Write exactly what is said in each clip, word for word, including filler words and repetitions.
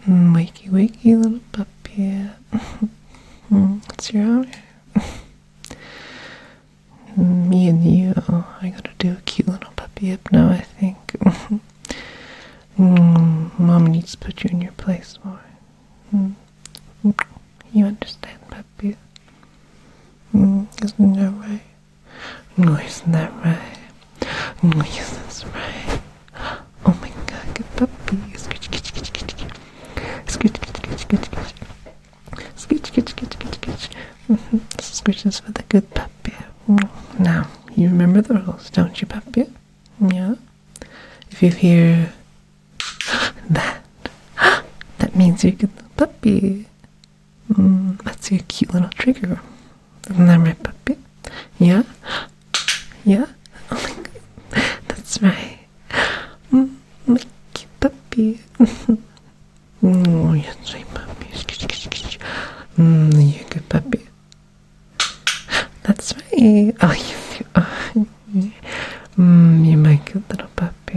Mm, wakey, wakey, little puppy. Mm, what's your honor? Mm, me and you. I gotta do a cute little puppy up now, I think. mm, Mom needs to put you in your place more. Mm. You understand, puppy? Mm, isn't that right? No, isn't that right? No, yes, that's right. Oh my god, good puppy. Scritch, scritch, scritch, scritch, scritch. Scritch, scritch, scritch, scritch, scritch. Scritch, scritch, scritch, scritch, scritch. Mm-hmm. Scritch is for the good puppy. Now, you remember the rules, don't you, puppy? Yeah? If you hear that, that means you're a good little puppy. Mm, that's your cute little trigger. Isn't that right, puppy? Yeah? Yeah? Oh my god. That's right. Mm, my cute puppy. Oh, yes, right, puppy. Mm, you're a good puppy. That's right. Oh, yes, you are. Mm, you're my cute little puppy.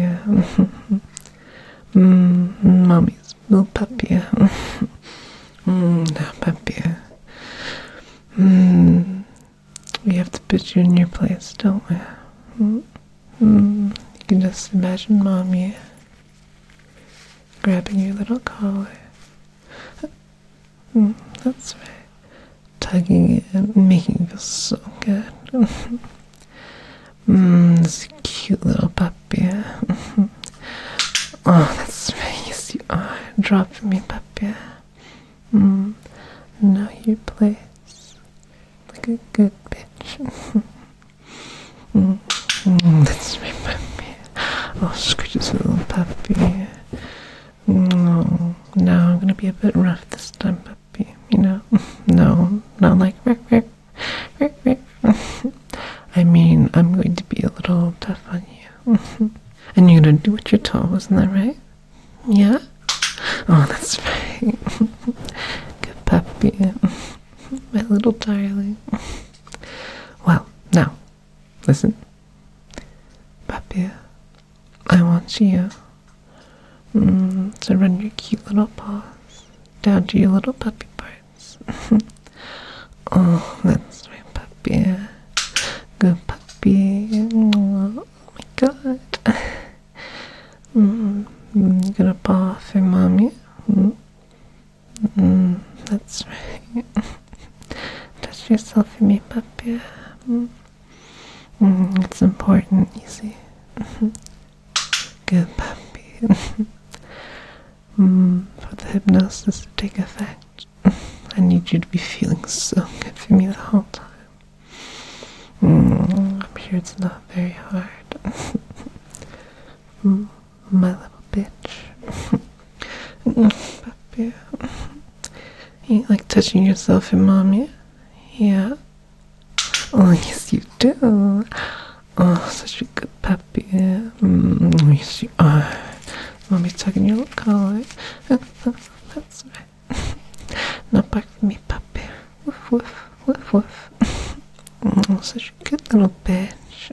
Mm, mommy's little puppy. Mm, now, puppy. Mm, we have to put you in your place, don't we? Mm, mm, you can just imagine mommy grabbing your little collar. Mm, that's right. Tugging it and making you feel so good. mm, this cute little puppy. Oh, that's right. Yes, you are. Drop for me, puppy. Mm, know your place. Like a good bitch. mm, mm, that's right, puppy. Oh, scratches a little puppy. No, now I'm gonna be a bit rough this time, puppy. You know, no, not like rick, rick, rick, rick. I mean, I'm going to be a little tough on you, and you're gonna do what you're told, isn't that right? Yeah. Oh, that's right. Good puppy, my little darling. Well, now, listen, puppy. I want you. Mm, to run your cute little paws down to your little puppy parts. Oh, that's right, puppy. Good puppy. Oh my god. Mm, you're gonna paw for mommy. Mm, mm, that's right. Touch yourself for me, puppy. Mm, mm, it's important, you see. Good puppy. Mm, for the hypnosis to take effect, I need you to be feeling so good for me the whole time. Mm, I'm sure it's not very hard. mm, my little bitch. mm, puppy. You like touching yourself and mommy? Yeah. Oh, yes you do. Oh, such a good puppy. Mm, yes you are. Mommy's tugging your little collar. That's right. Now bark for me, puppy. Woof, woof, woof, woof. Oh, such a good little bitch.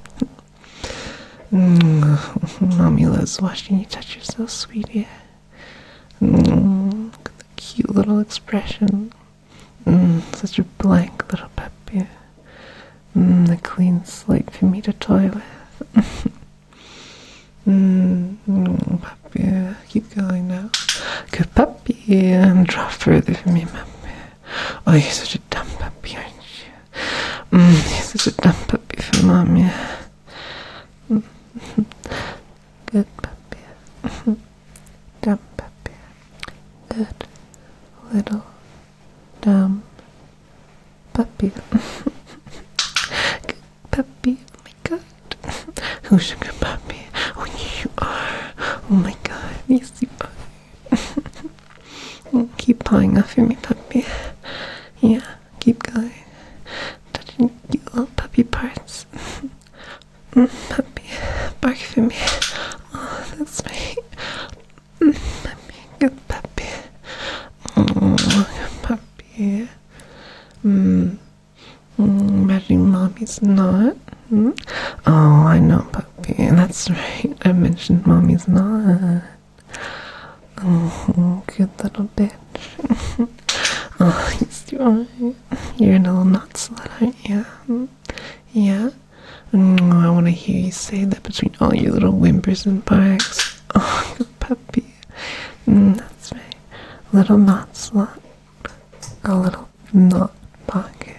mm, Mommy loves watching you touch yourself, sweetie. Mm, look at the cute little expression. Mm, such a blank little puppy. Mm, a clean slate for me to toy with. Mm, mm, puppy, keep going now. Good puppy, and draw further for me, puppy. Oh, you're such a dumb puppy, aren't you? Mm, you're such a dumb puppy for mommy. Mm, good puppy. Dumb puppy. Good little dumb puppy. Good puppy, oh my god. Who's a good puppy? Oh, you are. Oh my god, yes you are. Keep pawing off for me, puppy. Yeah, keep going. Touching your little puppy parts. Mm, puppy, bark for me. Oh, that's right. Mm, puppy, good puppy. Oh, good puppy. Mm. Mm, imagine mommy's not. Mm? Oh, I know, puppy. That's right. I mentioned mommy's not. Oh, good little bitch. Oh, yes, you are. You're a little nut slut, aren't you? Yeah? Mm, I want to hear you say that between all your little whimpers and barks. Oh, good puppy. Mm, that's right. Little nut slut. A little nut pocket.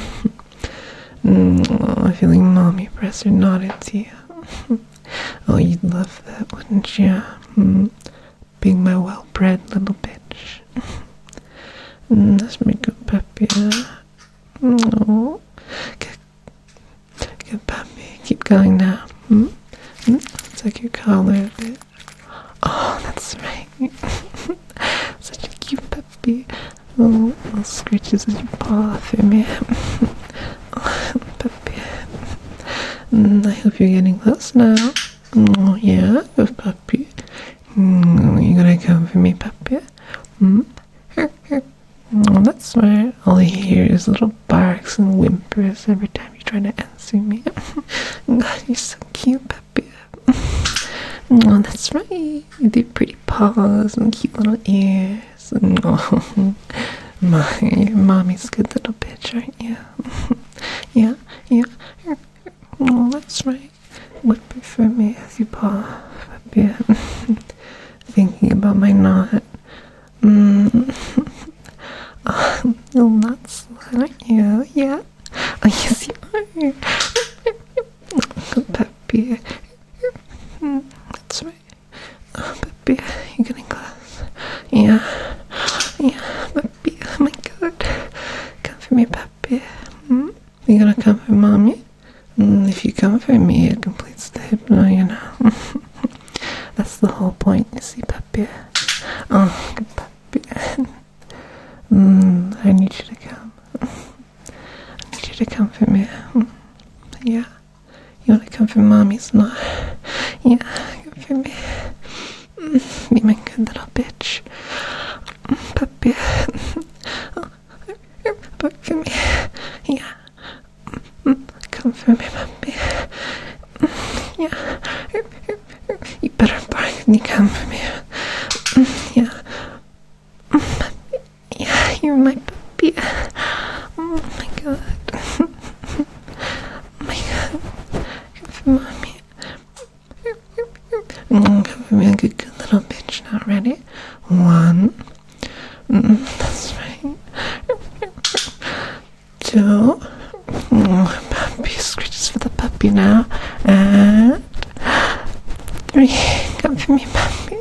mm, oh, I feel like mommy press her knot into you. Oh, you'd love that, wouldn't you? Mm, being my well-bred little bitch. mm, that's my good puppy. Oh, good, good puppy. Keep going now. Mm, mm, take your collar a bit. Oh, that's right. Such a cute puppy. Oh, little scratches as you paw through me. Oh, puppy. Mm, I hope you're getting close now. Oh, yeah, good puppy. Mm, you gonna come for me, puppy? Mm? Oh, that's right. All I hear is little barks and whimpers every time you try to answer me. God, you're so cute, puppy. Oh, that's right. You do pretty paws and cute little ears. And, oh, my, your mommy's good little bitch, aren't you? yeah, yeah. Oh, that's right. Whip it for me as you paw, puppy. Thinking about my knot. Mm. Oh, you're not slut, aren't you? Yeah. Oh, yes, you are. Good puppy. That's right. Oh, puppy, you're getting close. Yeah. Yeah, puppy. Oh my god. Come for me, puppy. Hmm? You gonna come for mommy? Mm, if you come for me, it completes the hypno, you know. That's the whole point, you see, puppy. Oh, good puppy. Mm, I need you to come. I need you to come for me. Yeah. You wanna come for mommy's knot? Yeah, come for me. Mm, be my good little bitch. Mm, puppy. Oh, come for me. Yeah. Mm, come for me, puppy. Mm, yeah. You better bark when you come for me. Mm, yeah. Mm, puppy. Yeah, you're my puppy. Oh my god. Oh my god. Come for mommy. Mm, come for me, a good, good little bitch. Now, ready? One. Mm, that's right. Two. Mm, puppy screeches for the puppy now. And three. Come for me, puppy.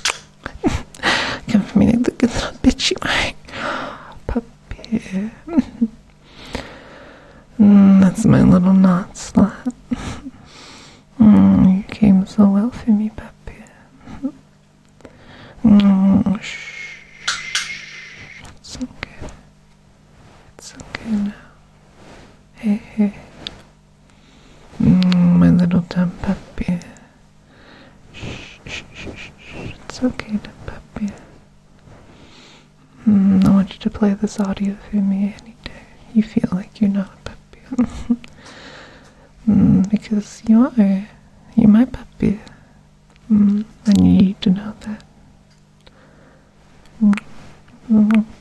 Come for me, the good little bitch you are. Puppy. Mm, that's my little knot slut. Mm, you came so well for me, puppy. Mm, shh. It's okay. It's okay now. Hey, hey. Mm, my little dumb puppy. Shh, shh, shh, shh. It's okay, dumb puppy. Mm, I want you to play this audio for me any day you feel like you're not a puppy. mm, because you are. You're my puppy. Mm, and you need to know that. Mm. Mm-hmm.